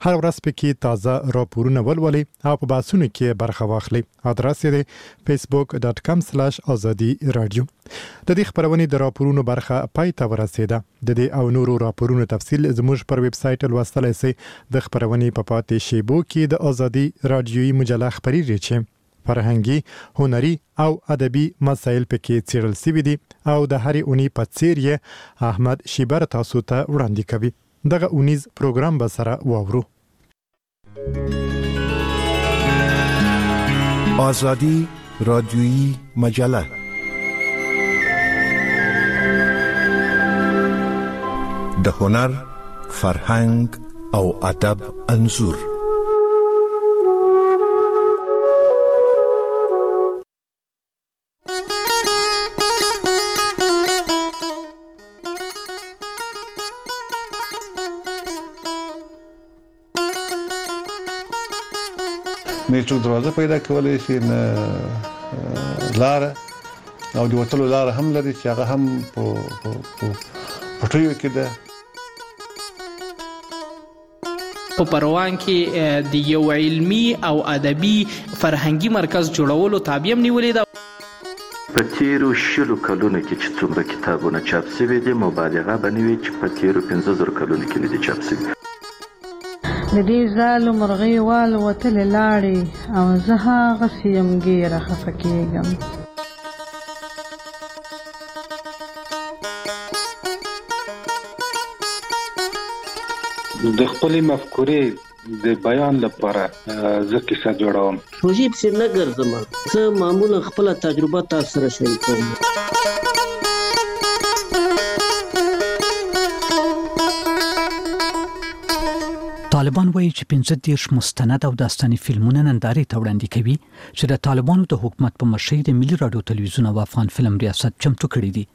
هر ورځ پکې تازه راپورونه ولولئ او په بحثونو کې برخه واخلئ. ادرس یې facebook.com/azadi radio. د دې خبرونې د راپورونو برخه پای ته ورسېده. د دې او نورو راپورونو تفصیل زموږ پر ویب سټ لوستلای شئ. د خبرونې په پاتې شیبو کې د ازادي رادیوي مجله خبري چې فرهنګي، هنري او ادبي مسایل پکې څیړل شوي دي او د هرې اونۍ په څیر یې احمد شیبر تاسو ته وړاندې کوي. دغه اونیز پروګرام به سره واورو. آزادی رادیویی مجله د هنر، فرهنګ او ادب انځور. میټرو دروازه پیدا کولای شي نه لار او د وټلو لار هم لري چې هغه هم په پټیو کې ده. په پروان کې د یو علمی او ادبي فرهنګي مرکز جوړولو تابع نیولې ده. په تیرو 60 کلونو کې چې څومره کتابونه چاپ شوي دي مبالغه بنوي چې په تیرو 15 کلونو کې نه دي چاپ شوي. د دې زالو مرغۍ والوتلې لاړې او زه هغسې یم ګیره خفه کېږم. د خپلې مفکورې د بیان لپاره زه کیسه جوړوم. روژې پسې نه ګرځم، زه معمولا خپله تجربه تاسو سره شریکوم. طالبان وایي چې 15 مستند او داستاني فلمونه نندارې ته وړاندې کوي چې د طالبانو د حکومت په مشرۍ د ملي رادیو تلویزیون او افغان فلم ریاست چمتو کړی دي.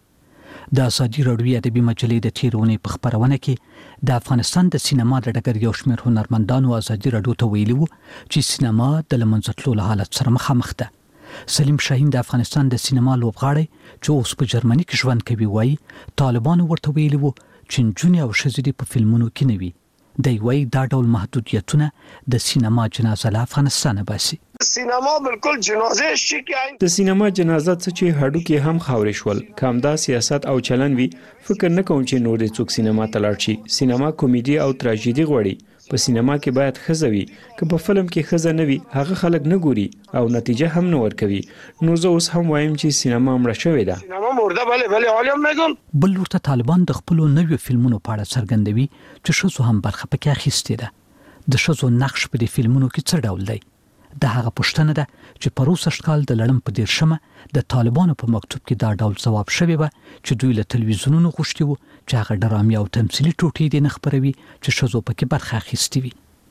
د ازادي رادیوي ادبي مجلې د تیرونې په خبرونه کې د افغانستان د سینما د ډګر یو شمېر هنرمندانو ازادي رادیو ته ویلي وو چې سینما د له منځه تلو له حالت سره مخامخ ده. سلیم شاهین د افغانستان د سینما لوبغاړی چې اوس په جرمني کې ژوند کوي وایي طالبانو ورته ویلي وو چې نجونې او ښځې په فلمونو کې نه وي. دی وایي دا ډول محدودیتونه د سینما جنازه له افغانستانه باسي. سینما بالکل جنازه شي کې د سینما جنازه څه چې هډوکې هم خاورې شول. کامدا سیاست او چلن وی فکر نه کوم چې نور د څوک سینما ته لاړ شي. سینما کومیډي او تراژیدي غوړي. په سینما کې باید ښځه وي. که په فلم کې ښځه نه وي هغه خلک نه ګوري او نتیجه هم نه ورکوي. نو زه اوس هم وایم چې سینما مړه شوې ده. سینما مرده بله عالم میگم. بل ورته طالبان د خپلو نویو فلمونو په اړه څرګندوي چې ښځو هم برخه پکې اخیستې ده. د ښځو نقش په دې فلمونو کې څه ډول دی؟ د هغه پوښتنه ده چې په 64 کال د لړم په 13 د طالبانو په مکتوب کې دا ډول ځواب شوی و چې دوی له تلویزیونونو غوښتي وو چې هغه ډرامي او تمثیلي ټوټې دې نه خپروي چې ښځو پکې برخه اخیستې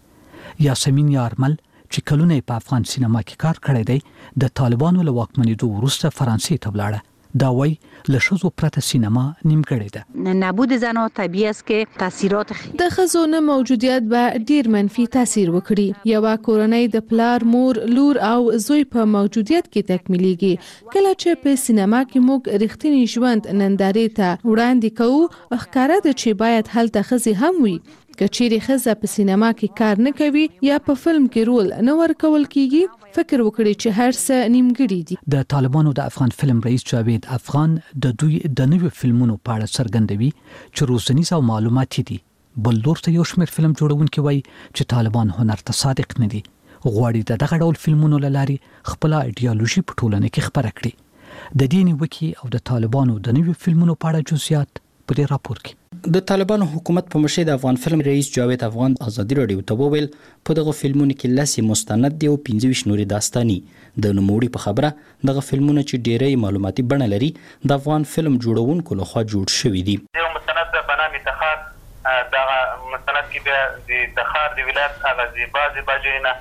وي. یاسمین یارمل چې کلونه په افغان سینما کې کار کړی دی د طالبانو له واکمنېدو وروسته فرانسې ته ولاړه. دا وایي له ښځو پرته سینما نیمګړې ده. نبود زنها طبیعي است که تاثیرات د ښځو نه موجودیت به ډیر منفي تاثیر وکړي. یوه کورنۍ د پلار، مور، لور او زوی په موجودیت کې تکمیلیږي. کله چې په سینما کې موږ رښتینی ژوند نندارې ته وړاندې کوو ښکاره ده چې باید هلته ښځې هم وي. که چیرې ښځه په سینما کې کار نه کوي یا په فلم کې رول نه ورکول کیږي فکر وکړي چې هر څه نیمګړي دي. د طالبانو د افغان فلم رئیس جاوید افغان د دوی د نویو فلمونو په اړه څرګندوي چې روزنیز او معلوماتي دي. بل لور ته یو شمېر فلم جوړونکي وایي چې طالبان هنر ته صادق نه دي. غواړي د دغه ډول فلمونو له لارې خپله ایډیالوژي په ټولنه کې خپره کړي. د دې نیوکې او د طالبانو د نویو فلمونو په اړه جزئیات په دې راپور کې. د طالبانو حکومت په مشرۍ د افغان فلم رئیس جاوید افغان ازادي رادیو ته وویل په دغه فلمونو کې 10 مستند دي او 25 نوري داستاني. د نوموړي په خبره دغه فلمونه چې ډېری معلوماتي بڼه لري د افغان فلم جوړونکو لخوا جوړ شوي دي. یو مستند په نام تخار دغه مستند کې بیا د تخار د ولایت هغه زیبا ځایونه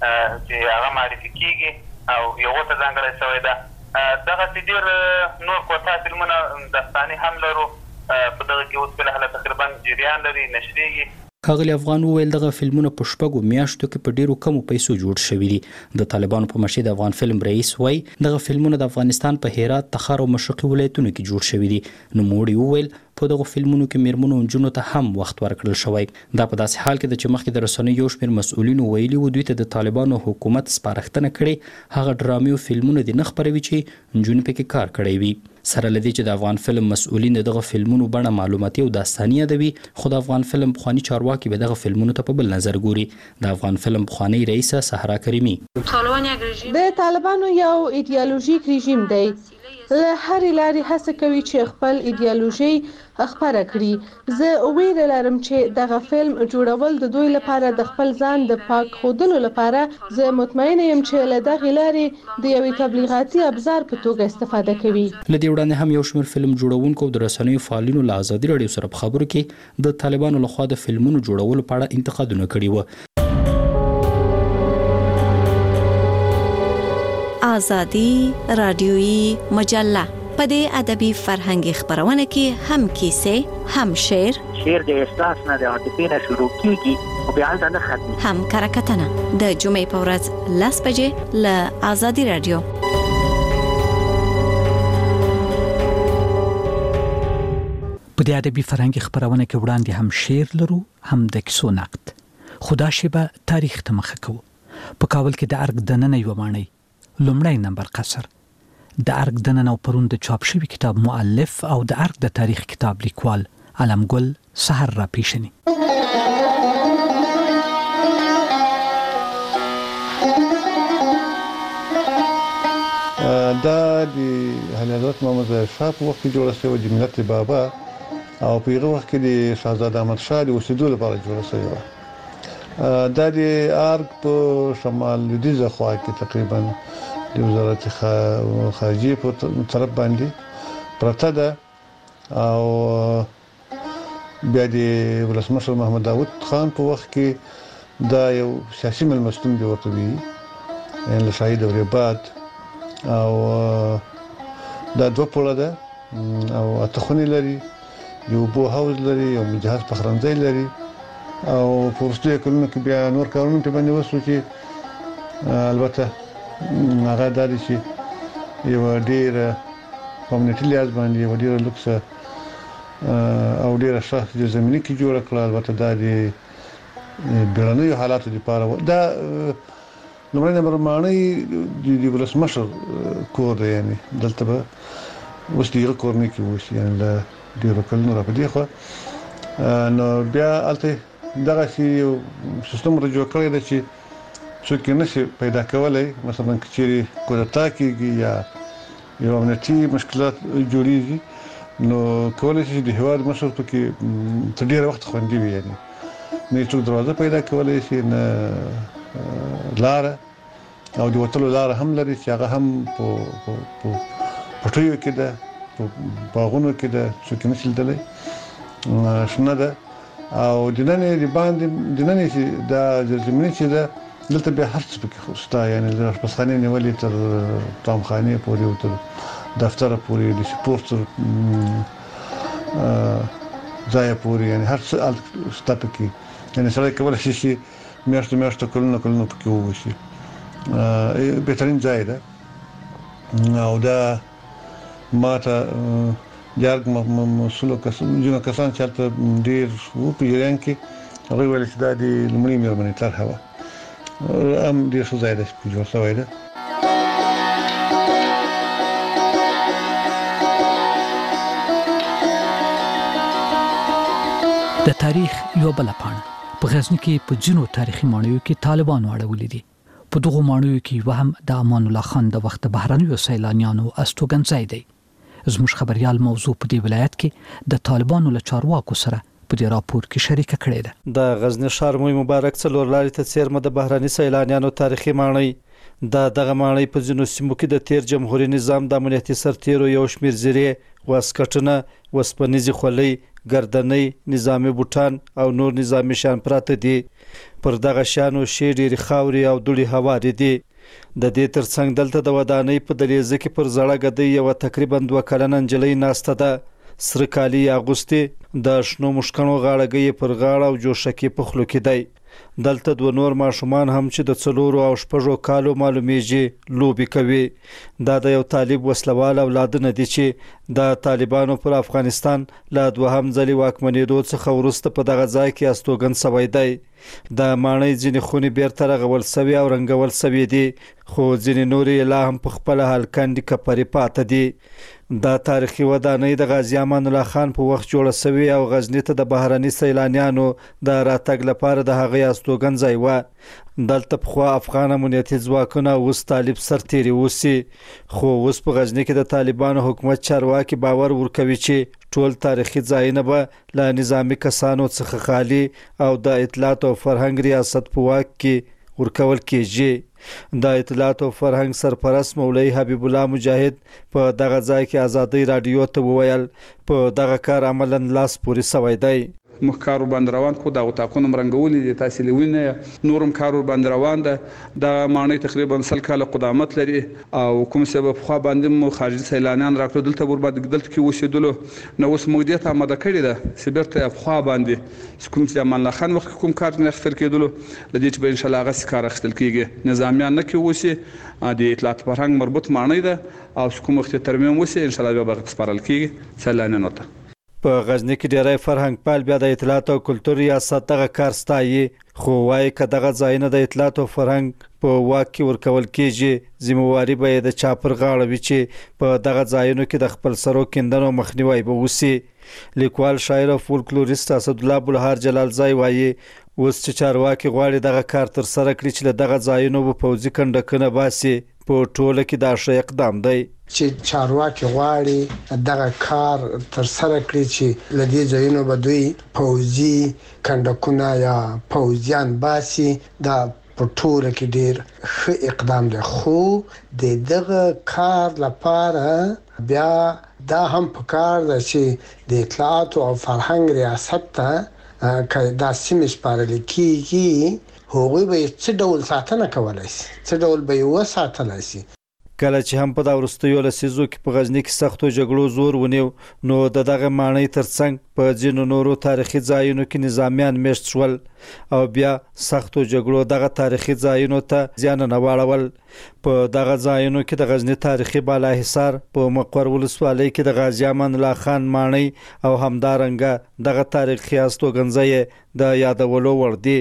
چې هغه معرفي کیږي او یو ته ځانګړی شوی ده. دغه ډېر نور کوټه فلمونه داستاني هم لرو په دغه کې اوس بلهله تقریبا جریان لري نشریږي. ښاغلي افغان وویل دغه فلمونه په 6 میاشتو کې په ډیرو کمو پیسو جوړ شوي دي. د طالبانو په مشرۍ د افغان فلم رئیس وایي دغه فلمونه د افغانستان په هرات، تخار او مشرقي ولایتونو کې جوړ شوي دي. نوموړي وویل په دغه فلمونو کې میرمنو او نجونو ته هم وخت ورکړل شوی. دا په داسې حال کې ده چې مخکې د رسنیو یو شمېر مسؤلینو ویلي وو دوی ته د طالبانو حکومت سپارښتنه کړې هغه ډرامې او فلمونه دې نه خپروي چې نجونې پکې کار کړی وي. سره لدی چې د افغان فلم مسؤلین دغه فلمونو بڼه معلوماتي او داستاني ادبي خو د افغان فلم بخوانی چارواکي به دغه فلمونو ته په بل نظر ګوري. د افغان فلم بخوانی رئیسه صحرا کریمی د طالبانو یو ایدئولوژیک رژیم دی له هرې لارې هڅه کوي چې خپل ایدئولوژي خپره کړي. زه ویره لرم چې دغه فلم جوړول د دوی لپاره د خپل ځان د پاک ښودلو لپاره. زه مطمئنه یم چې له دغې لارې د یوې تبلیغاتي ابزار په توګه استفاده کوي. له دې وړاندې هم یو شمېر فلم جوړونکو د رسنیو فعالینو له ازادي راډیو سره په خبرو کې د طالبانو لخوا د فلمونو جوړولو په اړه انتقادونه کړي وو. آزادی رادیویی مجله په دې ادبي فرهنګي خبرونه کې هم کیسې هم شعر د احساس نه د عاطفې نه شروع کیږي او بیا نه ختمي هم کرکټنه د جمعې په ورځ 10 بجې له آزادی رادیو. په دې ادبي فرهنګي خبرونه کې وړاندې هم شعر لرو هم د کیسو نقد. خدا شیبه تاریخ ته مخه کوو. په کابل کې د ارګ دننه یو معنی لومړی نمبر قصر د ارګ دننه پرون د چاپ شوی کتاب مؤلف او د ارګ د تاریخ کتاب لیکوال علمګل سحر را پیشنی. دا د حضرت محمد شاه په وخت کې جوړه شوې د ملت بابا او په هغه وخت کې د شاهزاده احمد شاه د اوسېدو لپاره جوړه شوې و. دا د ارګ په شمال لویدیځه خوا کې تقریبا د وزارت خارجه په طرف باندې پرته ده او بیا د ولسمشر محمد داوود خان په وخت کې دا یو سیاسي ملمستون دی ورته وی ان له شاهي دورې بعد او دا دوه پوله ده او اتخونی لري یو بو هاوس لري یو مجهز پخرنځي لري او پورستي کلونه کې بیا نور کارونه په باندې وسو چې البته هغه د دې چې یو ډیر کمیونټي لیاز باندې یو ډیر لوکس او ډیر شخص د زمینی کې جوړ کړل. البته دا د بیرونی حالاتو لپاره دا لمړی نمبر معنی د ولسمشر کور دی یعنی دلته به اوس ډیر کور نه کیږي یعنی له ډیر کلونو را پدې خو نو بیا البته دغه شی سیستم رجوع کړی دی چې څوک نشي پیدا کولای مثلا کچېری کودتا کیږي یا یو امنیتي مشکلات جوړیږي نو کولای شي د هواد مشر پکې تر ډیره وخت خوندي وي یعنی نه څوک دروازه پیدا کولای شي نه لار او د وټلو لار هم لري چې هغه هم په پټیو کې ده په باغونو کې ده څوک نشي لیدلی شنه ده او د نن باندې د نن چې دا زمینه چې ده دلته به هر څه پکې خوستا یعنی د پسخانه نیولې تر طعامخانه پورې او تر دفتر پورې د سپورت ځای پورې یعنی هر څه ستا پکې یعنی سره کول شي میاشتو کلونه پکې وشي بهترین ځای ده او دا ماته جارګ مسولو کسان چې ډیر وو په ایران کې هغه ویل چې دا د لمړي مېرمنې طرحه وه ام ډیر څه ځای ده چې جوړ شوی ده. د تاریخ یو بل پاڼه په غزنی کې په جنو تاریخي ماڼیو کې طالبان واړولې دي. په دغه ماڼیو کې وهم د امان الله خان د وخت بهرنیو سیلانیانو استوګنځای دی. زموږ خبريال موضوع په دې ولایت کې د طالبانو له چارواکو سره په دې راپور کې شریک کړی ده. د غزنی ښار موي مبارک څلور لارې ته څیرمه د بهرني سیلانیانو تاریخي ماڼۍ دغه ماڼۍ په ځینو سیمو کې د تیر جمهوریت نظام د امنیتي سرتیرو یو شمیر زیرې واسکټونه وسپنیزي خولۍ ګردنۍ نظامی بوټان او نور نظامی شان پراته دي. پر دغه شانو شی ډېری خاوري او دوړي هواري دي. د دې ترڅنګ دلته د ودانۍ په دریزه کې پر زړه غدۍ یو تقریبا 2 کلنه نجلۍ ناسته ده. سره کالی اغوستي د شنو مشکانو غاړګي پر غاړه او جوشکی په خلو کې دی. دلته دوه نور ماشومان هم چې د 4 او 6 کالو معلومیږي لوبي کوي. دا د یو طالب وسلوال اولادونه دي چې د طالبانو پر افغانستان لا دوهم ځلې واکمنېدو څخه وروسته په دغه ځای کې استوګن شوی دی. د ماڼۍ ځینې خونې بیرته رغول سوي او رنګول سوي دي، خو ځینې نورې لا هم په خپل هلکندې کپرې پاته دي. دا تاریخي ودانۍ د غازي امان الله خان په وخت جوړه سوي او غزنی ته د بهرني سیلانیانو د راتګ لپاره د هغې استوګن ځای و. دلته پخوا افغان امنیتي ځواکونه اوس طالب سرتیري اوسي، خو اوس په غزنی کې د طالبانو حکومت چارواکي باور ورکوي چې ټول تاریخي ځایونه به له نظامی کسانو څخه خالي او د اطلاعات او فرهنګ ریاست په واک کې ورکول کېږي. د اطلاعات او فرهنګ سرپرست مولوي حبیب الله مجاهد په دغه ځای کې ازادي رادیو ته وویل په دغه کار عملاً لاس پورې سوی دی. موږ کار باندې روان خو د غوتاقونو مرنګولې د تحصیلونه نورم کار باندې روان ده. د ماڼۍ تقریبا 100 کال قدامت لري او کوم سبب خو باندې مو خارجي سیلانیان راکړل دلته ور باندې دلته کې اوسېدلو نو اوس موږ دې ته آماده کړی ده چې بیرته خو باندې کوم چې امان الله خان وخت کوم کار نه اختر کېدلو لدې چې به ان شاء الله غس کار اختل کېږي. نظامیان نه کې اوسې د اطلاعات فرهنګ مربوط ماڼۍ ده او کوم وخت ترمیم اوسې ان شاء الله به سپارل کېږي سیلانیانو ته. په غزنی کې ډیری فرهنګ پال بیا د اطلاعات او کلتور ریاست دغه کار ستایي، خو وايي که دغه ځایونه د اطلاعات او فرهنګ په واک کې ورکول کېږي ذمہواري به د چاپر غاړه وي چې په دغه ځایونو کې د خپل سرو کیندنو مخنیوي به وشي. لیکوال شاعر او فولکلوریست اسدالله بلهار جلالزای وايي اوس چې چارواکي غواړي دغه کار تر سره کړي چې دغه ځایونو په پوځي کنډکونه باسي په ټوله کې دا ښه اقدام دی. چې چارواکي غواړي دغه کار تر سره کړي چې لدې ځایونو به دوی پوځي کنډکونه یا پوځیان باسي، دا په ټوله کې ډیر ښه اقدام دی. خو د دغه کار لپاره بیا دا هم پکار ده چې د اطلاعات او فرهنګ ریاست ته که دا سیمې سپارل کېږي هغوی به څه ډول ساتنه کولی شي، څه ډول به یې وساتلی شي. کله چې هم په دا وروستیو لسیزو کې په غزنی کې سختو جګړو زور ونیو نو د دغه ماڼۍ ترڅنګ په ځینو نورو تاریخي ځایونو کې نظامیان میشت شول او بیا سختو جګړو دغه تاریخي ځایونو ته زیان نه واړول. په دغه ځایونو کې د غزنی تاریخي بالاحصار په مقر ولسوالۍ کې د غازي امان الله خان ماڼۍ او همدارنګه دغه تاریخي استوګنځای د یادولو وړ دي.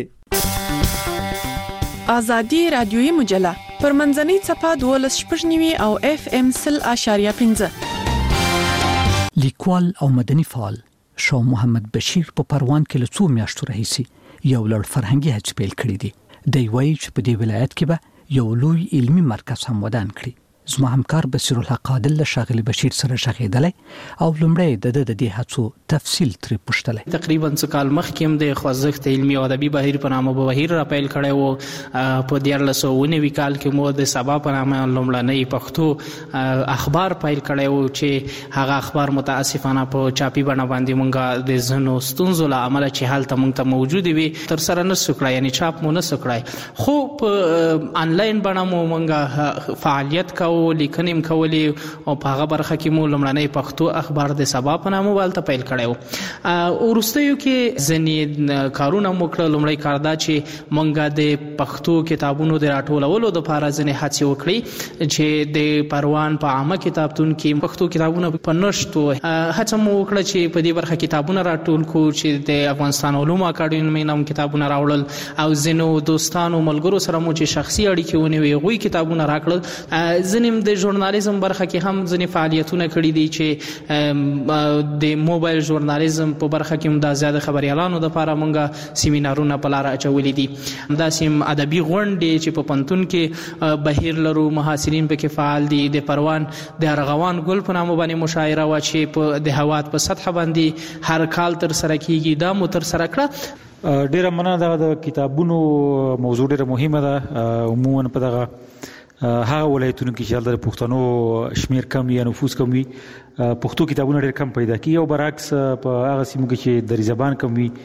آزادي رادیویی مجله پر منځنۍ څپه 12.9 او FM 0.5. لیکوال او مدني فعال شاه محمد بشیر په پروان کې له څو میاشتو راهیسي یو لړ فرهنګي هڅې پیل کړې دي. دی وایي چې په دې ولایت کې به یو لوی علمي مرکز هم ودان کړي. زما همکار بصیر الله قادل له شاغلی بشیر سره شغېدلی او لومړی د دې هڅو تفصیل ترې پوښتلی. تقریبا څه کال مخکې هم د خوځښت علمي او ادبي بهیر په نامه بهیر را پیل کړی و. په 1999 کال کې مو د سبا په نامه لومړنی پښتو اخبار پیل کړی و چې هغه اخبار متاسفانه په چاپي بڼه باندې مونږه د ځینو ستونزو له امله چې هلته مونږ ته موجودې وي تر سره نه سو کړی، یعنې چاپ مو نه سو کړی، خو په آنلاین بڼه مو مونږه فعالیت کوو، لیکنې هم کولې او په هغه برخه کې مو لومړنی پښتو اخبار د سبا په نامه هلته پیل کړی و. وروستیو کې ځینې کارونه مو کړل. لومړی کار دا چې مونږ د پښتو کتابونو د راټولولو دپاره ځینې هڅې وکړې چې د پروان په عامه کتابتون کې پښتو کتابونه په نشتو. هڅه مو وکړه چې په دې برخه کتابونه راټول کړو چې د افغانستان علومو اکاډمۍ نه هم کتابونه راوړل او ځینو دوستانو ملګرو سره مو چې شخصي اړیکې ونیوې هغوی کتابونه راکړل. ځینې د ژورنالیزم برخه کې هم ځینې فعالیتونه کړي دي چې د موبایل ژورنالیزم په برخه کې هم د زیاده خبریالانو دپاره مونږه سیمینارونه په لاره اچولي دي. همداسې هم ادبي غونډې چې په پوهنتون کې بهیر لرو، محاصرین پکې فعال دي. د پروان د ارغوان ګل په نامه باندې مشاعره وه چې د هوات په سطحه باندې هر کال تر سره کیږي، دا مو تر سره کړه. ډیره مننه. د کتابونو موضوع ډیره مهمه ده. عموما په دغه هغه ولایتونو کې چې د پښتنو شمیر کم یا نفوس کم وي پښتو کتابونه ډېر کم پیدا کیږي او برعکس په هغه سیمو کې چې دري زبان کم وي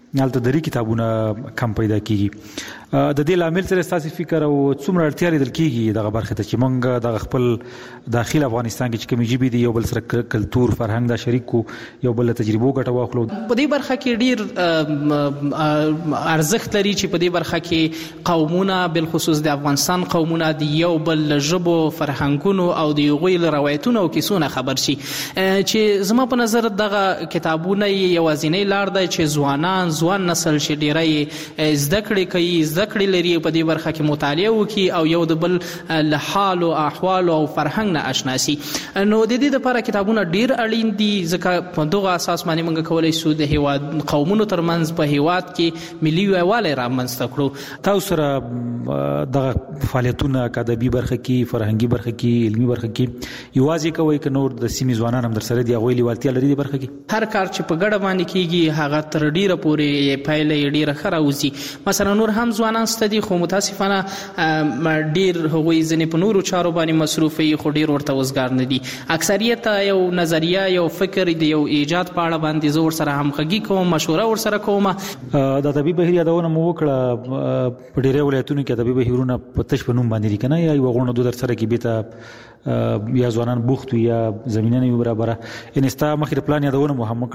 هلته دري کتابونه کم پیدا کیږي. د دې لامل سره تاسو فکر او څومره اړتیا لیدل کیږي دغه برخه ته چې موږ د خپل داخل افغانستان کې چې کومې ژبې دي یو بل سره کلتور فرهنګ دا شریک کو یو بل تجربو ګټه واخلو. په دې برخه کې ډیر ارزښت لري چې په دې برخه کې قومونه بالخصوص د افغانستان قومونه د یو بل ژبو فرهنګونو او د یوغوی روایتونو او کیسونو خبر شي چې زما په نظر دغه کتابونه یوازینی لار دی چې ځوان نسل چې ډیری زده کړې کوي زده کړې لري په دې برخه کې مطالعه وکړي او یو د بل له حال او احوال او فرهنګ نه آشنا شي. نو د دې لپاره کتابونه ډیر اړین دي ځکه په دغه اساس باندې موږ کولای شو د هیواد قومونو ترمنځ په هیواد کې ملي یووالی رامنځته کړو. تاسو سره دغه فعالیتونه ادبي برخه کې فرهنګي برخه کې علمي برخه کې یوازې کوي که نور د سیمې ځوانان هم در سره دي هغوی لیوالتیا لري د برخه کې؟ هر کار چې په ګډه باندې کیږي هغه تر ډیره پورې پایله ډیره ښه راوځي. مثلا نور هم ځوانان شته دي خو متاسفانه ډیر هغوی ځینې په نورو چارو باندې مصروف وي خو ډیر ورته وزګار نه دي. اکثریت یو نظریه یو فکر د یو ایجاد په اړه باندې زه ورسره همغږي کوم مشوره ورسره کوم. د ادبي بهیر یادونه مو وکړه په ډیری ولایتونو کې ادبي بهیرونه په تش په نوم باندې دي که نه یا یوه غونډه در سره کې بیرته یا ځوانان بوخت وي یا زمینه نه وي برابره. یعنې ستا مخکې د پلان یادونه مو هم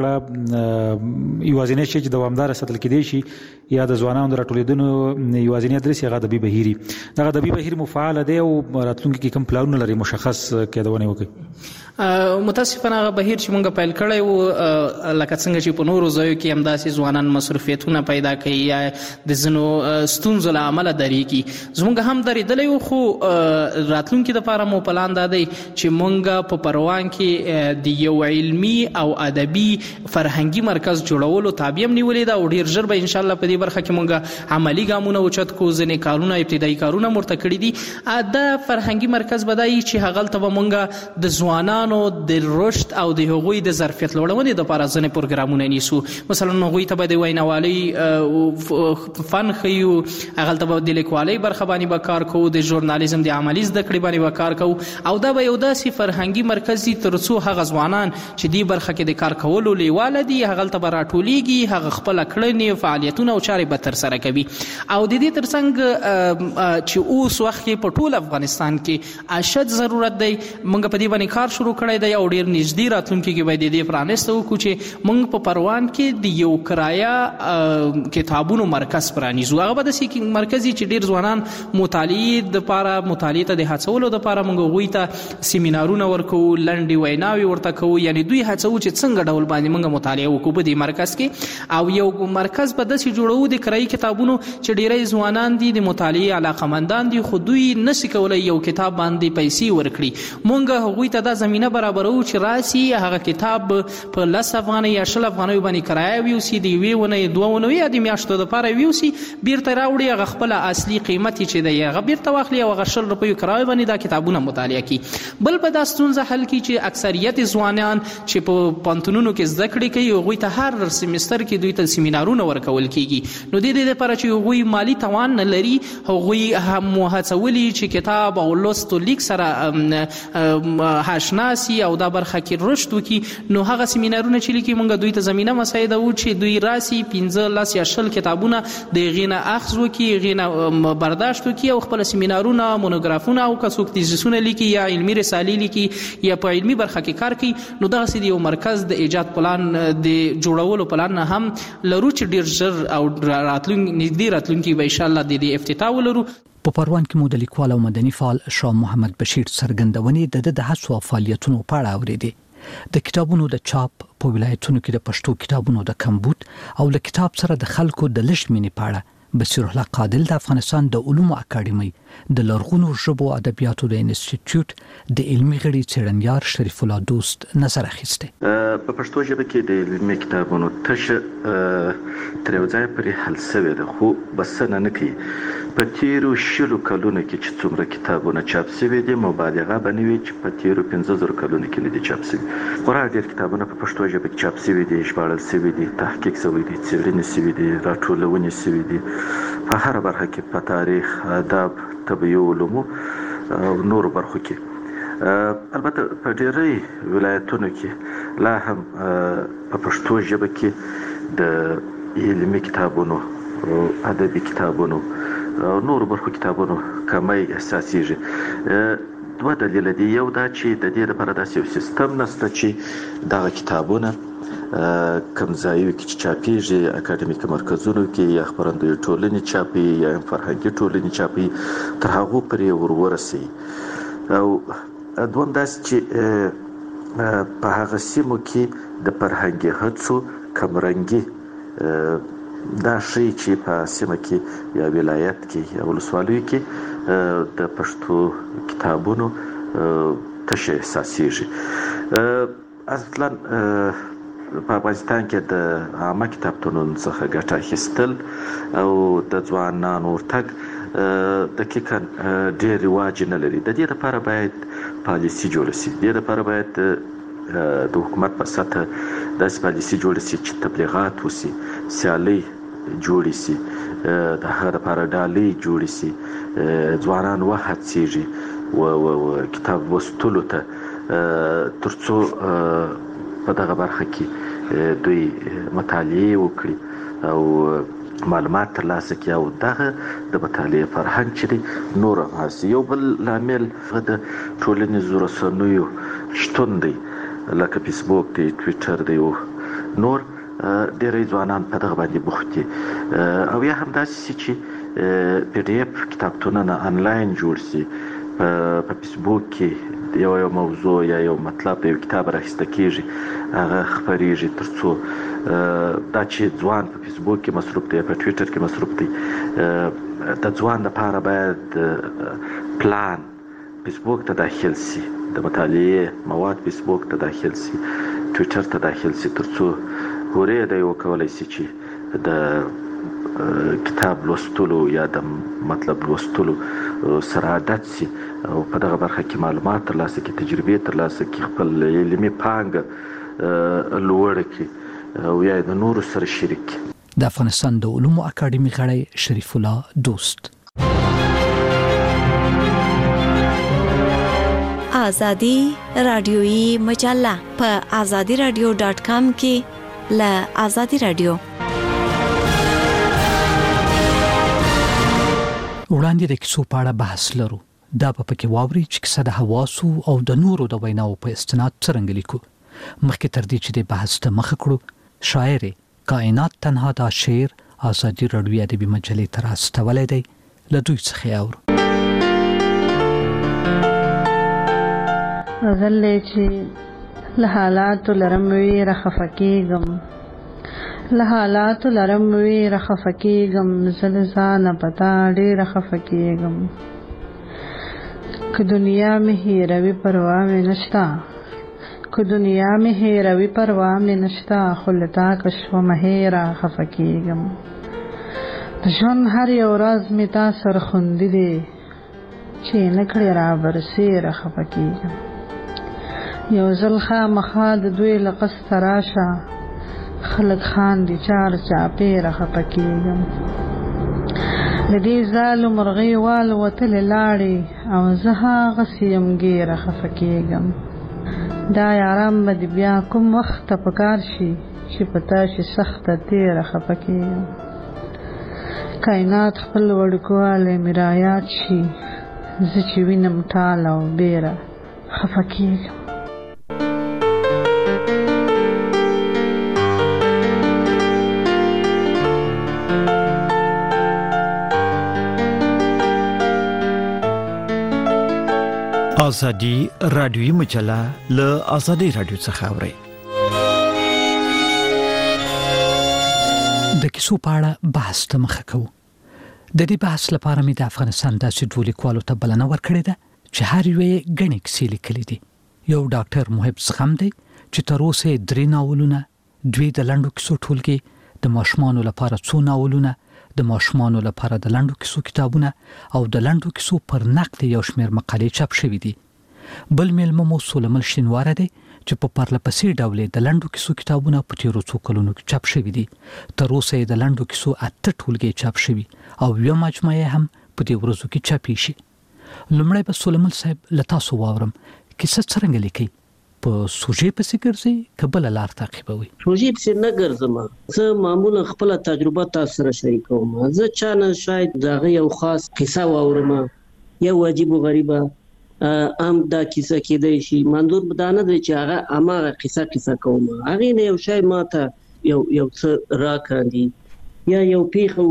وکړه یوازینی شی چې دوامداره ساتل کېدی شي یا د ځوانانو د راټولېدنو یوازینی ادرس یې هغه ادبي بهیر وي. دغه ادبي بهیر مو فعاله دی او راتلونکي کې کوم پلانونه لري مشخص یادونه وکړئ؟ متاسفانه هغه بهیر چې موږ پیل کړی و لکه څنګه چې په نورو ځایو کې همداسې ځوانان مصروفیتونه پیدا کوي یا د ځینو ستونزو له امله درېږي. زموږ هم درېدلی و خو راتلونکي دپاره مو پلان دا دی چې موږ په پروان کې د یو علمي او ادبي فرهنګي مرکز جوړولو تابع هم نیولې ده او ډېر ژر به انشاءالله په دې برخه کې موږ عملي ګامونه اوچت کړو. ځینې کارونه ابتدایي کارونه هم ورته کړي دي. دا فرهنګي مرکز به دا وي چې هغلته به موږ د ځوانانو د رشد او د هغوی د ظرفیت لوړونې دپاره ځینې پروګرامونه نیسو. مثلا هغوی ته به د ویناوالۍ فن ښیو هغلته به د لیکوالۍ برخه باندې به کار کوو د ژورنالیزم د عملي زده کړې باندې به کار کوو او دا به یو داسې فرهنګي مرکز وي تر څو هغه ځوانان چې دې برخه کې د کار کولو لیواله دي هغلته به راټولیږي هغه خپله کړنې فعالیتونه او چارې به ترسره کوي. او د دې تر څنګ چې اوس وخت کې په ټول افغانستان کې اشد ضرورت دی موږ په دې باندې کار شروع کړی دی او ډېر نږدې راتلونکي کې به د دې پرانیسته وکړو چې موږ په پروان کې د یو کرایه کتابونو مرکز پرانیزو. هغه به داسې مرکز چې ډېر ځوانان مطالعې ته د هڅولو دپاره موږ هغوی ته سیمینارونه ورکوو لنډې ویناوې ورته کوو یعنې دوی هڅوو چې څنګه ډول باندې موږ مطالعه وکړو په دې مرکز کې. او یو مرکز به داسې جوړوو د کرایي کتابونو چې ډېری ځوانان دي د مطالعې علاقمندان دي خو دوی نشي کولی یو کتاب باندې پیسې ورکړي. موږ هغوی ته دا زمینه برابرو چې راسي هغه کتاب په 10 افغانۍ یا 20 افغانۍ باندې کرایه ویوسي د یوې ونې دوه ونې یا د میاشتو دپاره ویوسي بیرته راوړي هغه خپله اصلي قیمت چې دی هغه بیرته واخلي او هغه 20 روپیو کرایه باندې دا کتابونه مطالعه کړي. بل به دا ستونزه حل کړي چې اکثریت ځوانان چې په پوهنتونونو کې زده کړې کوي هغوی ته هر سیمستر کې دوی ته سیمینارونه ورکول کېږي. نو د دې لپاره چې هغوی مالي توان نه لري هغوی هم هڅولي چې کتاب او لوست او لیک سره آشنا سي او دا برخه کې رشد وکړي. نو هغه سیمینارونه چې لیکي موږ دوی ته زمینه مساعده وو چې دوی راسي 15 یا 20 کتابونه د هغې نه اخذ وکړي هغې نه برداشت وکړي او خپل سیمینارونه مونوګرافونه او که څوک تیزیسونه لیکي یا علمي رسالې لیکي یا په علمي برخه کې کار کوي نو دغسې د یو مرکز د ایجاد پلان د جوړولو پلان نه هم لرو چې ډېر ژر او نږدې راتلونکي به انشاءالله د دې افتتاح ولرو. په پروان کې مو د لیکوال او مدني فعال شاه محمد بشیر څرګندونې د هڅو او فعالیتونو په اړه اورېدې. د کتابونو د چاپ په ولایتونو کې د پښتو کتابونو د کمبود او له کتاب سره د خلکو د لږ مینې په اړه بصیر الله قادل د افغانستان د علومو اکاډمۍ د لرغونو ژبو ادبیاتو د انسټیټیوټ د علمي غړي څېړنیار شریف الله دوست نظر اخیسته. په پښتو ژبه کې د علمي کتابونو تشه تر یو ځایه پورې حل شوې ده خو بسنه نه کوي. په تیرو 20 کلونو کې چې څومره کتابونه چاپ شوي دي مبالغه به نه وي چې په تیرو 15 کلونو کې نه دي چاپ شوي. خورا ډېر کتابونه په پښتو ژبه کې چاپ شوي دي ژباړل شوي دي تحقیق شوی دی څېړنې شوي دي راټولونې شوي دي په هره برخه کې په تاریخ ادب طبیعي علومو او نورو برخو کې. البته په ډېری ولایتونو کې لا هم په پښتو ژبه کې د علمي کتابونو ادبي کتابونو نور برخو کتابونو کمای احساسيږي. دوه دلیل دي. یو دا چې د دې لپاره داسې یو سیستم نشته چې دغه کتابونه کوم ځایو کې چې چاپیږي اکاډمیک مرکزونو کې یا خپرندوی ټولنې چاپي یا فرهنګي ټولنې چاپي تر هغه پرې ورورسي. او دوم داسې چې په هغه سیمو کې د فرهنګي هڅو کمرنګي دا شی چې په سیمه کې یا ولایت کې یا ولسوالیو کې د پښتو کتابونو تشه احساسيږي. اصلا په افغانستان کې د عامه کتابتونونو څخه ګټه اخیستل او د ځوانانو ورتګ دقیقاً ډېر رواج نه لري. د دې لپاره باید پالیسي جوړه شي. د دې لپاره باید د حکومت په سطح داسې پالیسي جوړه شي چې تبلیغات وشي، سیالۍ جوړې شي، د هغه لپاره ډالۍ جوړې شي، ځوانان وهڅېږي کتاب لوستلو ته تر څو په دغه برخه کې دوی مطالعې وکړي او معلومات ترلاسه کړي او دغه د مطالعې فرهنګ چې دی نور هم هڅي. یو بل لامل د ټولنیزو رسنیو شتون دی لکه فیسبوک دی، ټویټر دی او نور. ډېری ځوانان په دغه باندې بوخت دي. او یا هم داسې چې PDF کتابتونونه آنلاین جوړ شي. په فیسبوک کې یو موضوع یا یو مطلب د یو کتاب راخیسته کېږي، هغه خپریږي تر څو دا چې ځوان په فیسبوک کې مصروف دی، په ټویټر کې مصروف دی. د ځوان لپاره باید پلان فیسبوک ته داخل شي، د مطالعې مواد فیسبوک ته داخل شي، ټویټر ته داخل شي، تر څو هورې دی وکولای شي چې د کتاب لوستلو یا د مطلب لوستلو سره عادت شي او په دغه برخه کې معلومات ترلاسه کړي، تجربې ترلاسه کړي، خپل علمي پانګه لوړه کړي او یا د نورو سره شریک کړي. د افغانستان د علومو اکاډمي غړی شریف الله دوست. آزادی رادیویی مجله په azadiradio.com کې له آزادی رادیو. وړاندې د کیسو په اړه بحث لرو. دا په پکې واوري چې کیسه د حواسو او د نورو د ویناو په استناد څرنګه لیکو. مخکې تر دې چې د بحث ته مخ کړو، شاعر کائنات تنها دا شعر آزادی رادیویی ادبي مجلې تر استولې دی. له دوی څخه اورو. غزل چې له حالاتو لرم وی رخفکیږم، له حالاتو لرم وی رخفکیږم، زلزانه پتا ډېر رخفکیږم. که دنیا مې هیروي پروا مې نشتا، که دنیا مې هیروي پروا مې نشتا، خو له تا که شومه هیره خفکیږم. د ژوند هر یو راز مې تا سره خوندي دی، چې نه کړې را برسېره خفکیږم. یو ځل خامخا د دوی له قصده راشه، خلک خاندي چار چاپېره خفه کېږم. له دې ځالو مرغۍ والوتلې لاړې او زه هاغسې یم ګیره خفه کېږم. دا یاران به دې بیا کوم وخت ته په کار شي چې په تاسې سخته تېره خفه کېږم. کائنات خپل وړوکوالی مې رایاد شي، زه چې وینم ټال او بیره خفه کېږم. آزادی رادیویی مجله له آزادی رادیو څخه اوري. د کیسو په اړه بحث ته مخه کوو. د دې بحث لپاره مې د افغانستان داسې دوه لیکوالو ته بلنه ورکړې ده چې هر یو یې ګڼې کیسې لیکلې دي. یو ډاکټر محب زغم دی چې تر اوسه 3 ناولونه، 2 د لنډو کیسو ټولګي، د ماشومانو لپاره 2 ناولونه، د ماشومانو لپاره د لنډو کیسو کتابونه او د لنډو کیسو پر نقد یو شمېر مقالې چاپ شوې دي. بل میلمه مو سولمل شینواره دی چې په پرلپسې ډول د لنډو کیسو کتابونه په تیرو څو کلونو کې چاپ شوي دي. تر اوسه د لنډو کیسو 8 ټولګي چاپ شوي او یو مجموعه هم په دې ورځو کې چاپی شي. لومړی به سولمل صاحب له تاسو واورم کیسه څنګه لیکي، په سوژې پسې ګرځي کبل لار تعقیبوي؟ سوژې پسې نه ګرځم، زه معمولا خپل تجربه تاسو سره شریکوم. زه چانه شاید دغه یو خاص قصه واورم، یو عجیب و غریبه ام دا کیسه کېدای شي، منظور دا نه دی چې هغه اماغه قصه کوم، هغه نه یو شی ماته یو څه راکاندي یا یو پیښه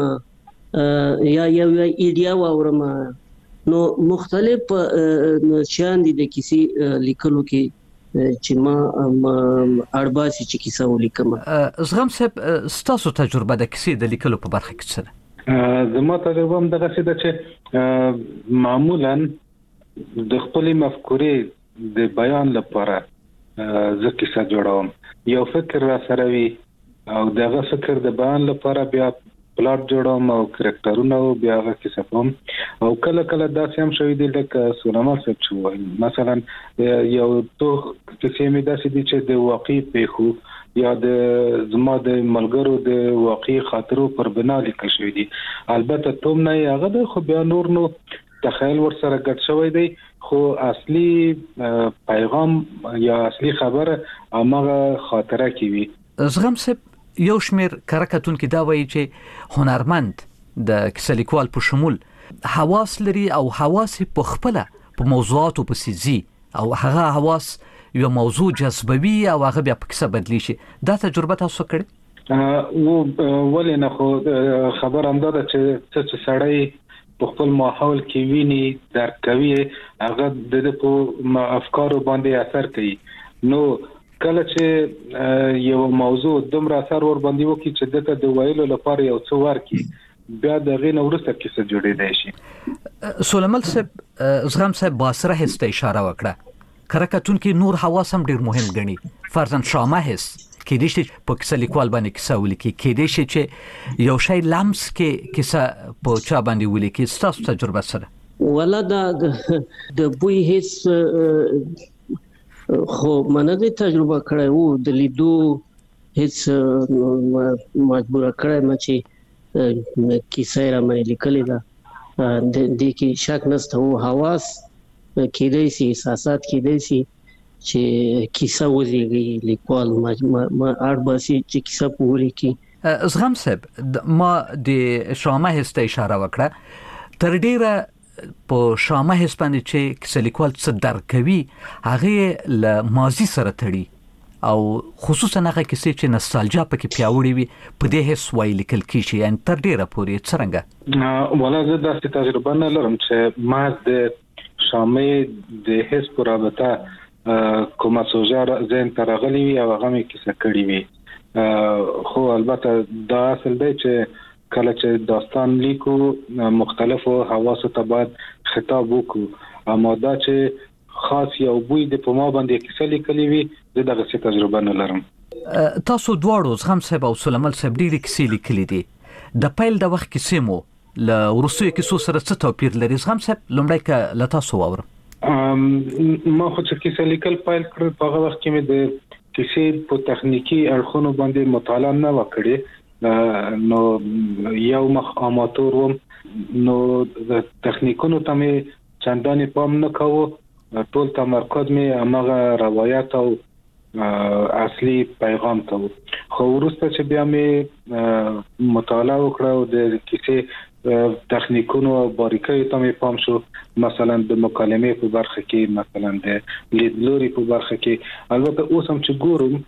وګورم یا یو ایډیا واورم. نو مختلف شیان دي د کیسې لیکلو کې چې ما اړباسي چې کیسه ولیکم. زغم صاحب، ستاسو تجربه د کیسې د لیکلو په برخه کې څه ده؟ زما تجربه هم دغه څه ده چې معمولا د خپل مفکورې د بیان لپاره زه کیسه جوړوم. یو فکر را سره وي او دغه فکر د بیان لپاره بیا پلاټ جوړوم او کرکټرونه او بیا هغه کیسه کوم. او کله داسې هم شوی دی لکه سونما صاحب چې وایي مثلا یو تو کیسې مې داسې دي چې د واقعي پیښو یا د زما د ملګرو د واقعي خاطرو پر بنا لیکل شوی دي. البته توم نه هغه د خو بیا نور نو تخیل ور سره ګډ شوی دی، خو اصلي پیغام یا اصلي خبره هغه خاطره کوي. زغم صاحب، یو شمیر کرکټون کې دا وایي چې هنرمند د کیسه لیکوال په شمول حواس لري او حواس په خپل په موضوعاتو پسې ځي او هغه حواس یو موضوع جذبوي او هغه بیا په کیسه بدلی شي. دا تجربه تاسو کړې؟ ولې نه، خو خبر هم ده چې سړی په خپل ماحول کې ویني درک کوي، هغه د په افکارو باندې اثر کوي. نو کله چې یو موضوع دومره اثر ور باندې وکړي چې دته د ویلو لپاره یو څه ورکی، بیا د غینه ورسته کیسه جوړېدای شي. سولمل صاحب، زغم صاحب باسره هیڅ ته اشاره وکړه. کرکټون کې نور حواس هم ډیر مهم ګڼي. فرضاً شامه هیڅ کې دې شي په کیسه لیکوال باندې کیسه ولیکي، کې دې شي چې یو شی لمس کې کیسه په چا باندې ولیکي. ستاسو تجربه سره ولا د بوی هیڅ خو منځي تجربه کړې وو، د لیدو هیڅ مجبور کړې ما چې کیسه را مې لیکلې ده. د کې شک نشته، وو حواس کېدای شي، احساسات کېدای شي چې کیسه وزيږي لیکوال ما اړباسي چې کیسه پوری کی. زغم صاحب، ما د شامه هسته اشاره وکړه. تر ډیره په شامه هیڅ باندې چې کیسه لیکوال څه درک کوي هغه له ماضي سره تړي او خصوصا هغه کیسې چې نوستالژیا پکې پیاوړې وي په دې هیڅ وایي لیکل کیږي. یعنی تر ډیره پورې څنګه؟ ولا زه داسې تجربه نه لرم چې ما د شامه د هیڅ پر رابطه کومه سوژه ذهن ته راغلي وي او هغه مې کیسه کړې وي. خو البته دا اصل دی چې کله چې داستان لیکو مختلفو حواسو ته باید خطاب وکړو، اما دا چې خاص یو بوی د په ما باندې کیسه لیکلې وي زه دغه څه تجربه نه لرم. تاسو دواړو زغم صاحب او سولمل صاحب ډېرې کیسې لیکلې دي. د پیل د وخت کیسې مو له وروستیو کیسو سره څه توپیر لري؟ زغم صاحب لومړی که له تاسو واورم. ما خو چې کیسه لیکل پیل کړ په هغه وخت کې مې د کیسې په تخنیکی اړخونو باندې مطالعه نه وکړې، نو یو مخ اماتور وم، نو د تخنیکونو ته مې چندانې پام نه کاوه. ټول تمرکز مې هغه روایت او اصلي پیغام ته. خو وروسته چې بیا مې مطالعه وکړه او د کیسې تخنیکونو او باریکیو ته مې پام شو، مثلا د مکالمې په برخه کې، مثلا د لیدلوري په برخه کې. البته اوس هم چې ګورم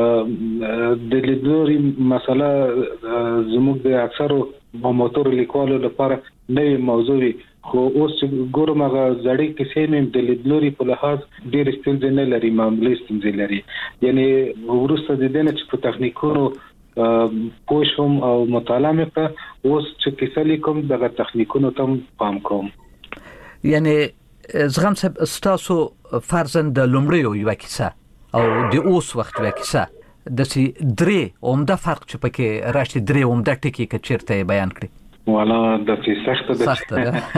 د لیدلوري مسله زموږ د اکثرو اماتور لیکوالو لپاره نوې موضوع وي، خو اوس چې ګورم هغه زړې کیسې مې د لیدلوري په لحاظ ډېر ستونزې نه لري، معمولي ستونزې لري. یعنی وروسته د دې نه چې په تخنیکونو پوه شوم او مطالعه مې کړه، اوس چې کیسه لیکم دغه تخنیکونو ته پام کوم. یعنی زغم صاحب ستاسو فرضاً د لومړیو یوه کیسه او د اوس وخت یوه کیسه داسې درې عمده فرق چې پکې راشي، درې عمده ټکي که چېرته یې بیان کړي؟ والا داسې سخته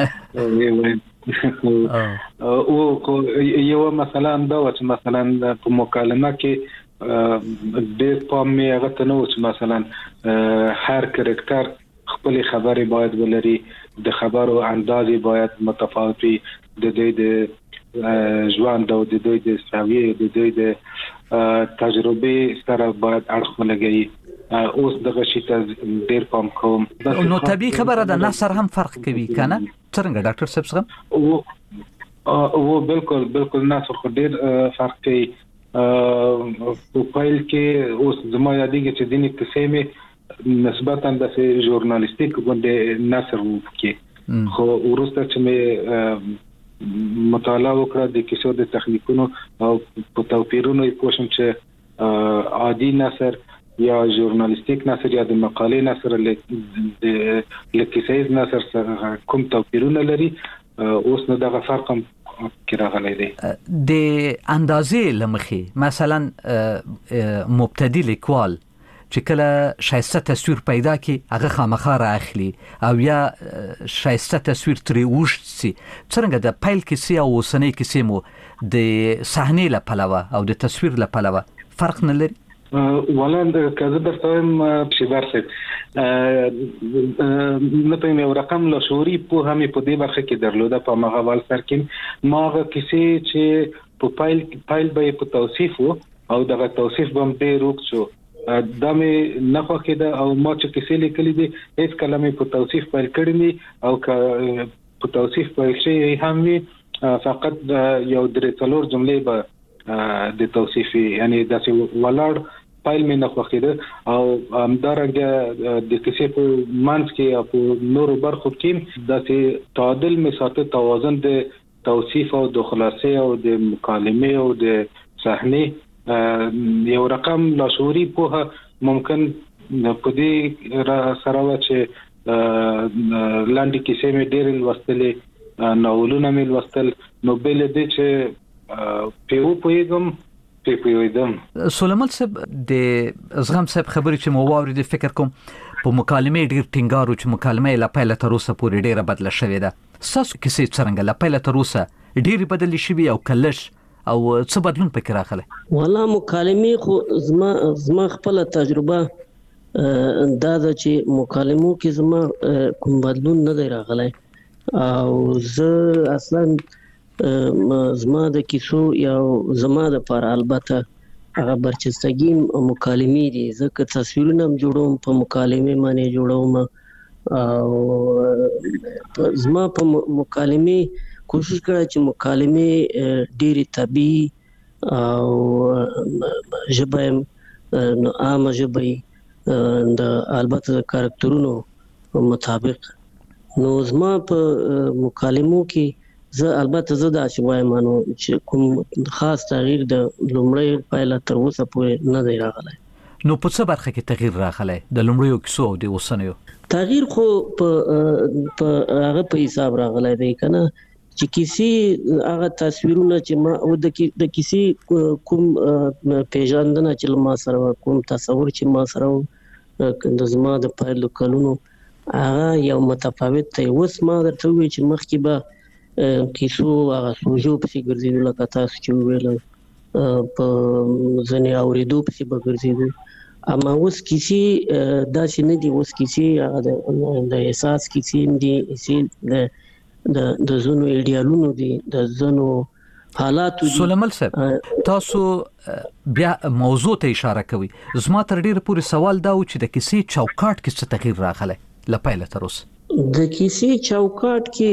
ده. یو مثلا دا و چې مثلا په مکالمه کې ډېر پام مې هغه ته نه و چې مثلا هر کرکټر خپل خبرې باید ولري، د خبرو اندازې باید متفاوت وي، د دې د ژوند او د دوی د ساوی د دوی د تجربه سره باید اړخ ولګي. اوس دغه شی ته ډیر پام کوم. نو طبيعي خبره ده نثر هم فرق کوي کنه څنګه ډاکټر صاحب څنګه او بالکل نثر خو ډیر فرق کوي. په فایل کې اوس زما یادېږي چې دیني کیسې مې نسبتاً د ژورنالیستیک باندې نثر وکړي، خو ورسته چې مې مطالعه وکړه د کیسو د تخنیکونو او په توپیرونو یې پوښتم چې عادي نثر یا ژورنالیستیک نثر یا د مقالې نثر د کیسې نثر سره کوم توپیرونه لري. اوس نو دغه فرق هم کې راغلی دی. د اندازې لمخې مثلا مبتدی لیکوال چې کله شایسته تصویر پیدا کی هغه خامخا راخلی او یا شایسته تصویر ترې وشتي څنګه د پیل کیسې او اوسنۍ کیسې مو د صحنې له پلوه او د تصویر له پلوه فرق نه لري؟ ولند کزه درته په برخه نه په یو رقم لا شعوري په همې په دې برخه کې درلوده په مغول سر کې ماغه کیسې چې په پایل به په توصیف او دغه توصیف به ډېر وکړو دمه نه خوکده او ما چې کیسې لیکلې دي هیڅ کلمې په توصیف پیل کړې او په توصیف پیل شي هم فقط یو درې څلور جملې به د توصیف یعنی داسې ولړ فایل مې نه خوښیده او همدارنګه د کیسې په منځ کې او په نورو برخو کې داسې تعادل مې ساتي، توازن د توصیف او د خلاصې او د مکالمې او د صحنې یو رقم لاشعوري په ممکن په دې سره چې لاندې کیسې مې ډېر لوستلې ناولونه مې لوستل نو بل دې چې پیویدم. سلیمان صاحب د زغم صاحب خبرې چې مو واورید فکر کوم په مکالمې ډیر ټینګار او چې مکالمې لا پایله تر اوسه پورې ډیره بدله شوې ده. ساسو کیسې څنګه لا پایله تر اوسه ډیره بدلې شوې او کلش او څه بدلون پکې راغلی؟ والله مکالمې خو زما خپل تجربه دا ده چې مکالمو کې زما کوم بدلون نه دی راغلی او زه اصلا زما د کیسو یا زما د پر البته هغه برچستګي مکالمې دي ځکه تصویرونه هم جوړوم په مکالمې باندې جوړوم او زما په مکالمې کوشش کړم چې مکالمې ډېری طبيعي او ژبه عامه ژبه د البته د کاراکټرونو مطابق نو زما په مکالمو کې زه البته زه دا چې وایم چې کوم خاص تغییر د لومړی پایله تر اوسه پورې نه دی راغلی. نو په څه برخه کې تغییر راغلی د لومړیو کیسو او د اوسنیو؟ تغییر خو په هغه په حساب راغلی دی کنه چې کیسې هغه تصویرونه چې ما د کیسې کوم پیژندنه چې ما سره کوم تصور چې ما سره د زما د پایلو کلونو هغه یو متفاوت دی. اوس ما درته وایي چې مخکې به کیسو هغه سوژو پسې ګرځېدو لکه تاسو چې وویل په ځینې اورېدو پسې به ګرځېدو اما اوس کیسې داسې نه دي. اوس کیسې هغه د احساس کیسې دي د ځینو ایډیالونو دي د ځینو حالاتو دي. سلیمان صاحب تاسو بیا موضوع ته اشاره کوي. زما تر ډیره پورې سوال دا و چې د کیسې چوکاټ کې څه تغییر راغلی له پیله تر اوسه؟ د کیسې چوکاټ کې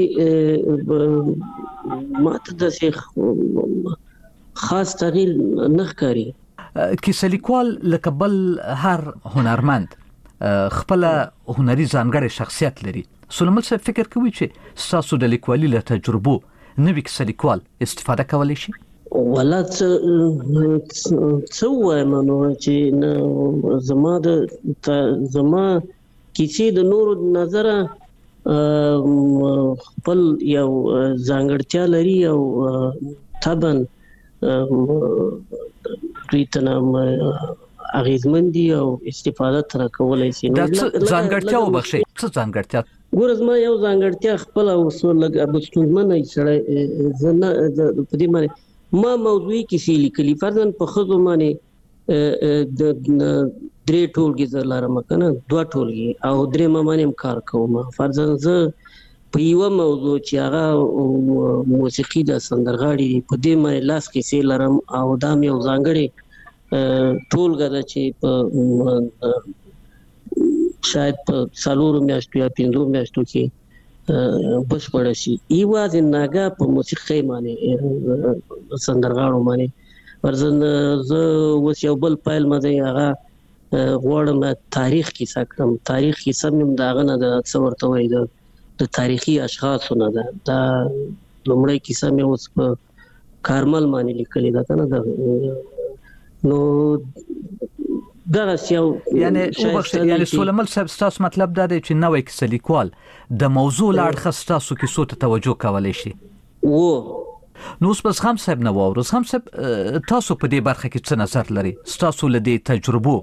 ماته داسې خاص تغییر نه ښکاري. کیسه لیکوال لکه بل هر هنرمند خپل هنري ځانګړی شخصیت لري. سلیمان صاحب فکر کوي چې تاسو د لیکوالۍ له تجربو نوی کیسه لیکوال استفاده کولی شي؟ ولا څه وایم نو چې زما کیسې د نورو نظره خپل یو ځانګړتیا لري او طبعا دوی ته اغیزمن دي او استفاده تر کولای شي. دا ځانګړتیا وبخښي څه ځانګړتیا؟ ګورز ما یو ځانګړتیا خپل او سو لګ ابستونمنه سره زنه په دې باندې ما موضوعي کیسې لیکلي فرضاً په خزو باندې د درې ټولګي زلاره مکنه دوه ټولګي او درې مانیم کار کوم. فرضاً زه په یو موضوع چې هغه موسیقي د سندرغاړي په دې مې لاس کې سي لرم او دا مې یو ځانګړي ټولګه ده چې په شاید په 4 میاشتو یا 5 میاشتو کې بشپړ شي. ایواز ناګه په موسیقي باندې سندرغاړو باندې ورزن زه اوس یو بل پایل مده هغه غواړم تاریخ کیسه کړم. تاریخ کیسه مې داغه نه د څورته وای د تاریخي اشخاصو نه ده. دا لومړی کیسه مې اوس په کارمل باندې لیکلې ده کنه. نو دا یو یعنی سولمل صاحب تاسو مطلب دا دی چې نوې کیسه لیکوال د موضوع لاړ خاصه کیسو ته توجه کولای شي. نو اوس هم صاحب نو ورس هم صاحب تاسو په دې برخه کې څه نظر لري؟ تاسو له دې تجربو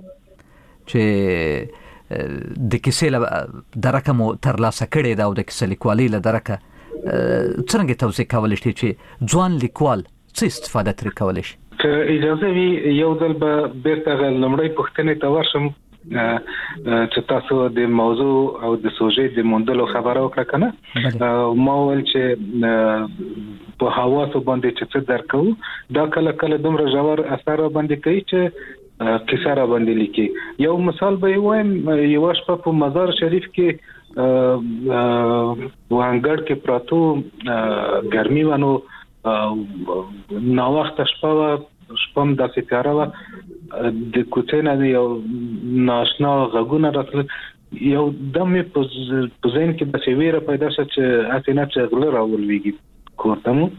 چې د کیسې له درکه مو ترلاسه کړې ده او د کیسې لیکوالۍ له درکه څنګه توضیح کولی شئ چې ځوان لیکوال څه استفاده ترې کولی شي؟ که اجازه وي یو ځل به بیرته لومړۍ پوښتنې ته ورشم چې تاسو د موضوع او د سوژې د موندلو خبره وکړه کنه. ما ول چې په حواسو باندې چې څه درکو دا کله کله دومره ژور اثر باندې کوي چې کیسه را باندې لیکي. یو مثال به وایم، یو شپه په مزار شریف کې وانګړ کې پراتو ګرمي ونه نو وخت شپه شپم د سپیاره و د کوڅې نه یو ناشنا غږونه راتل. یو دمه په ځین کې د سیویره پیدا شو چې اته نه چې غل راولويږي کوتمو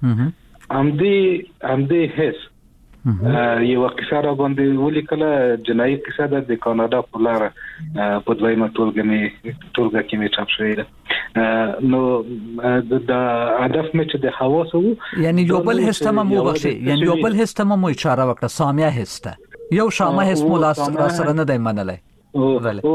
امدې هیڅ یو کیسه را باندې ولیکله جنایي کیسه د کاناډا په لار په دویمه ټولګه کې می چاپ شوې ده. نو د هدف مې چې د حواسو یعنی یو بل هستمه مو بخشي، یعنی یو بل هستمه مو اشاره وکړه سامیا هسته یو شامه هست مو لاس را سره نه دی منلای. او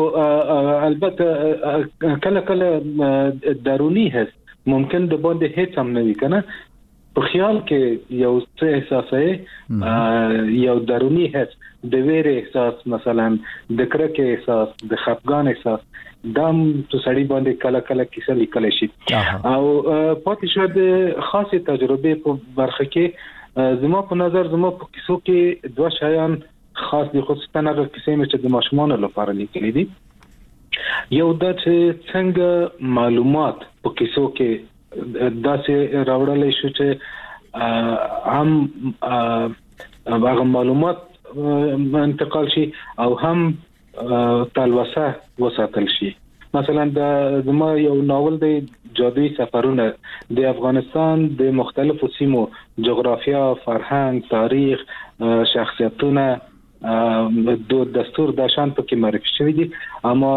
البته کله کله درونی هست ممکن د باندې هیڅ هم نه وي کنه. په خیال کې یو څه احساسه یو درونی حس د ویره احساس، مثلا د کرکه احساس، د خفګان احساس دام تو سړی باندې کله کله کیسه لیکل شي. او پاتې شو د خاصه تجربه په برخه کې زما په نظر زما په کیسو کې دوه شیان خاص دي، خصوصا هغه کیسې چې د ماشومان لپاره لیکل دي. یو دا چې څنګه معلومات په کیسو کې داسې راوړل شي چې هغه معلومات انتقال شي او هم تلوسه وساتل شي. مثلا د ما یو ناول دی جادویی سفرونه د افغانستان د مختلفو سیمو جغرافیا، فرهنګ، تاریخ، شخصیتونه د دستور د شان پکې معرفي شوی دي. اما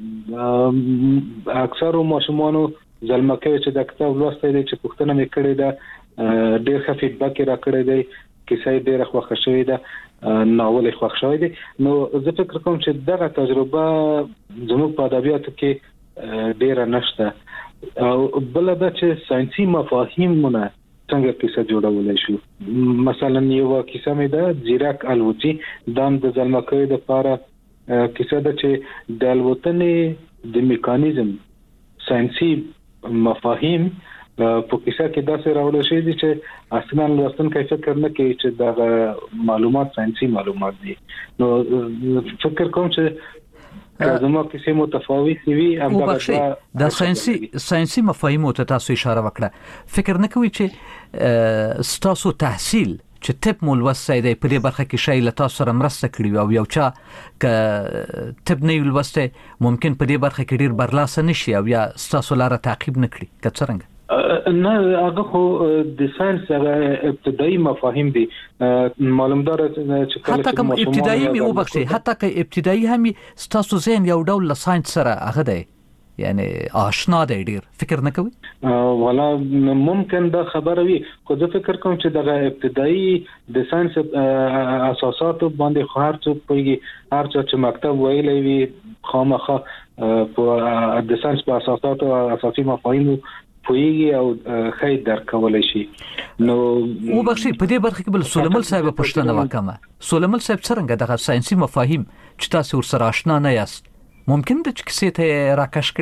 اکثر ماشومانو ځلمکه چې د کتاب لوستل دي چې پوښتنه مې کړې ده ډېر ښه فیډبیک راکړی دی، کیسه ډېر خوښه شوې ده، ناول خوښ شوی دی. نو زه فکر کوم چې دغه تجربه زموږ په ادبیاتو کې ډېر نشته. او بل دا چې ساينسي مفاهیمونه څنګه کیسه جوړولای شو. مثلا یو کیسه مې ده زیرک الوتی دام د ځلمکه د لپاره کیسه ده چې د الوتنې د میکانیزم ساينسي مفاهیم په کیسه کې داسې راوړل شوی دي چې اصلا لوستونکي فکر نه کوي چې دا معلومات ساينسي معلومات دي. نو فکر کوم چې زما کیسه متفاوت وي. دا ساينسي مفاهیم ته تاسو اشاره وکړه. فکر نه کوي چې تاسو تحصیل چې تپ مول وسای دی په دې برخه کې شای له تاسو سره مرسته کړی او یو چا ک تپ نه ولوسته ممکن په دې برخه کې ډیر برلاسه نشي او یا تاسو لاره تعقیب نکړي که څنګه؟ نه هغه خو د ساينس هغه ابتدایي مفاهیم دي. معلومدار چې کله حتی کوم ابتدایي می وبخشي، حتی که ابتدایي هم تاسو ذهن یو ډول له ساينس سره هغه دی یعنی آشنا دی ډیر، فکر نه کوي؟ ولا ممکن دا خبره وي، خو زه فکر کوم چې دغه ابتدایي د ساينس اساساتو باندې خو هر څوک پوهیږي، هر څوک چې مکتب ویلی وي خامخا په د ساينس په اساساتو اساسي مفاهیمو پوهیږي او خیر درکولای شي. نو وبخشي په دې برخه کې بل سولمل صاحب پوښتنه وکړه. سولمل صاحب څنګه دغه ساينسي مفاهیم چې تاسو ورسره آشنا نه یاست ممکن د کیسې ته راکش کړي؟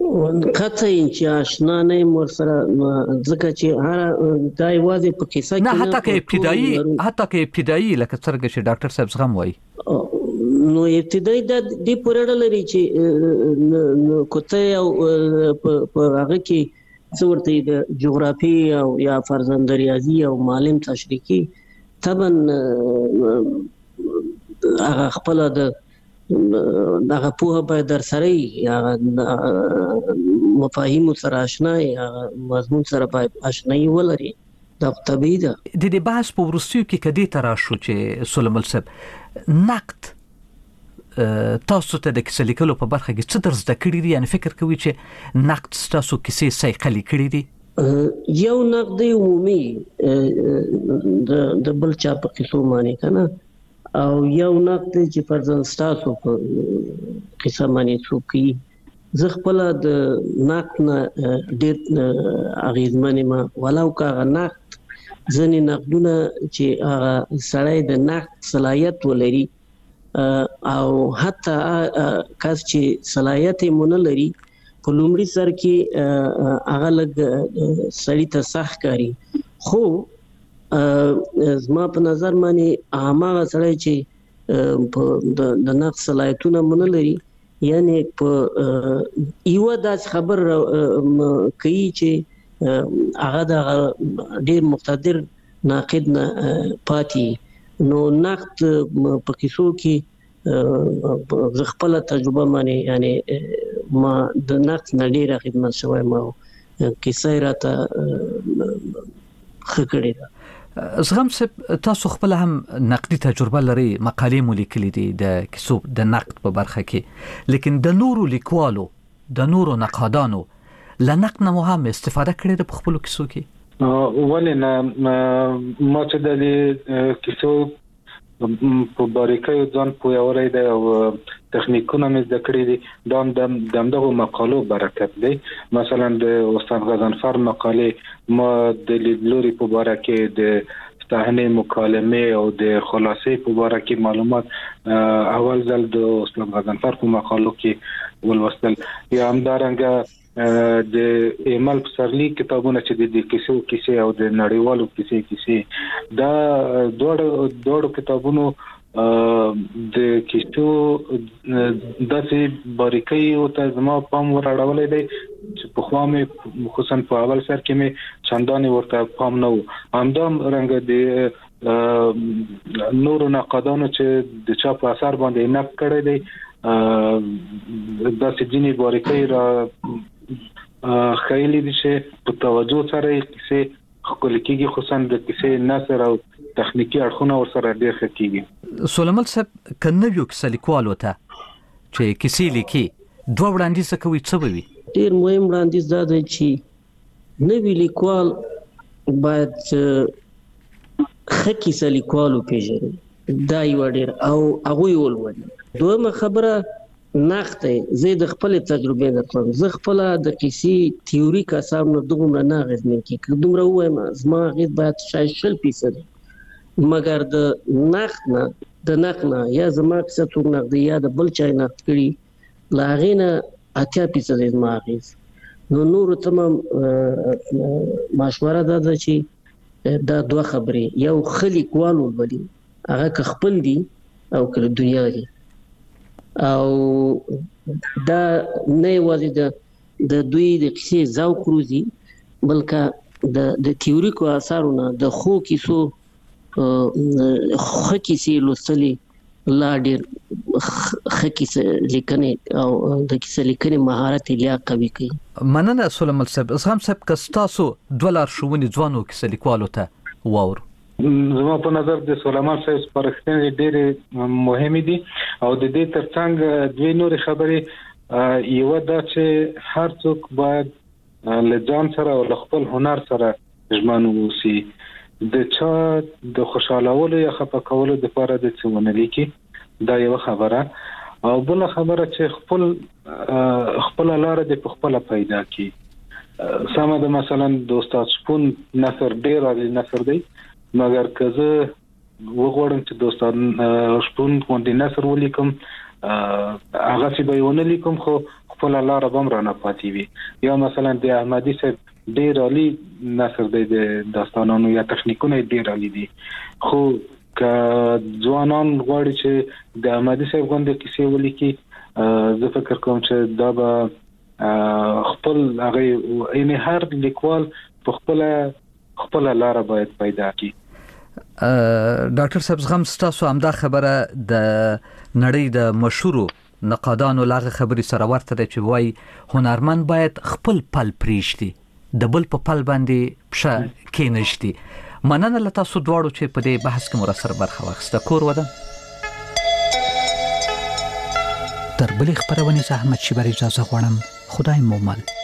کته چې آشنا نه مور سره ځکه چې هر دای واځي په کیسه کې نه حتی کې ابتدایي لکه څنګه چې ډاکټر صاحب زغم وایي نو ابتدایي د دې پورې لري چې کوته او په هغه کې څورته د جغرافي او یا فرزند ریاضي او معلم تشریحي طبعا هغه خپل د دغه په به در سره یا مفاهیم سره آشنا یا مضمون سره آشنایی ولري دا طبيعي ده د دې بحث په ورستیو کې کدي تر شو چې سلیمان صاحب نقد تاسو ته د کیسې لیکلو په برخه کې څه درس د کړی دي یعنی فکر کوي چې نقد تاسو کیسې سایقلي کړی دي یو نقد عمومي د بل چا په کیسو باندې کنه او یو نقد چې فرضاً تاسو په کیسه باندې څوکي زه خپل د نقد نه ډېر اغیزمنې ما ولو کا نقد ځنې نقدونه چې هغه سړی د نقد صلاحیت ولري او حتی کس چې صلاحیت یې مونږ لري په لومړي سر کې هغه لګ سړی ته سخت کاری خو زما په نظر باندې هغه سړی چې د نقد صلاحیتونه مونږ لري یعنی په یو د خبر کوي چې هغه د ډېر مقتدر ناقد نه پاتې نو نقد په کیسو کې خپل تجربه باندې یعنی ما د نقد نه ډېر خدمت شوی ما کیسه راته خکړې ده زغم صاحب تاسو خپل هم نقدي تجربه لري مقالې مو لیکلې دي د کیسو د نقد په برخه کې لیکن د نورو لیکوالو د نورو نقادانو لنقد نه مو هم استفاده کړې ده په خپل کیسو کې ولنه ما چې د کیسو په باریکۍ ځان پوهاوی دی او تخنیکونه مې زده کړې دي دغه مقالو برکت دی مثلا د استاد غضنفر مقاله ما د لیدلوري په اړه کې د صحنه مکالمه او د خلاصې په اړه کې معلومات اول ځل د استاد غضنفر په مقالو کې ولوستل یا همدارنګه د ایمل پسرلی کتابونه چې د کیسې او د نړیوالو کیسې دا دوړو کتابونو د کیسو داسې باریکۍ او تزما پام وراړولې دی چې په خوا مې خصوصا په اول سر کې مې چندانې ورته پام نه و همدام رنګ د نورو نقادانو چې د چا په اثر باندې نقد کړی دی داسې ځینې باریکۍ را خیلی دي چې په توجه سره کیسې خپل کېږي خصوصا د کیسې نثر او تخنیکی اړخونه ورسره ډېر ښه کېږي سلیمان صاحب کنه یو کیسه لیکوال وته چې کیسې لیکي دوه وړاندیز کوي څه وي ډېر مهم وړاندیز دا دی چې نوی لیکوال باید ښه کیسه لیکوال وپېژني دا یو ډېر او هغه ولولي دویمه خبره نقد زه د خپل تجربې نه کوم زه خپل د کیسې تیوري کسب نه دومره نه غوښنه کی دومره وایم زما غید باید شای 0% مګر د نقد نه یا زما کیسه څوک نقد یا د بل چا نقد کړي لاغینه 80% زما غیز نور تمام مشوره ده چې دا دوه خبرې یو خلی کوالو بلی هغه خپل دي او کله دنیا دي او دا نه وځي د دوی د کیسې ذوق روزي بلکې د تیوریکو اثارونه د خو کیسو کیسې لوستلې لا ډېر کیسې لیکنې او د کیسې لیکنې مهارت یې قوي کوي مننه سلیمان صاحب زغم صاحب کستاسو $1 شوونی ځوانو کیسې لیکوالو ته واور زما په نظر د سلیمان صاحب سپارښتنې ډېرې مهمې دي او د دې ترڅنګ دوی نور خبرې یو دا چې هر څوک باید له ځان سره او خپل هنر سره ژمن اوسي د چا د خوشالولو یا خفه کولو لپاره د څونه لیکي دا یو خبره او بل خبره چې خپل لار د خپل پیدا کی سمه مثلا د استاد شپون نثر ډېر عالی نثر دی مګر کزه وګورم چې د استاد شپون باندې نثر ولیکم هغه چې به ونه لیکم خو خپل لار به رانه پاتې وي یا مثلا د احمدي صاحب ډیر عالی نثر دی د داستانونو یا تخنیکونه ډیر عالی دي خو که ځوانان غواړي چې د احمدي صاحب غونډه کیسې ولیکي زه فکر کوم چې دا به خپل هغه ان هر لیکوال په خپل لار باید پیدا کړي. ډاکټر صاحب زغم ستاسو همدا خبره د نړۍ د مشهورو نقادانو لاغه خبري سره ورته ده چې وای هنرمند باید خپل پل پریشتي د بل په پل باندې پښه کېنشتي. مننه له تاسو دواړو چې په دې بحث کې مرسته برخه واخیسته. کور ودان تر بلې خبرونه زحمت شي بر اجازه غواړم. خدای مو مل.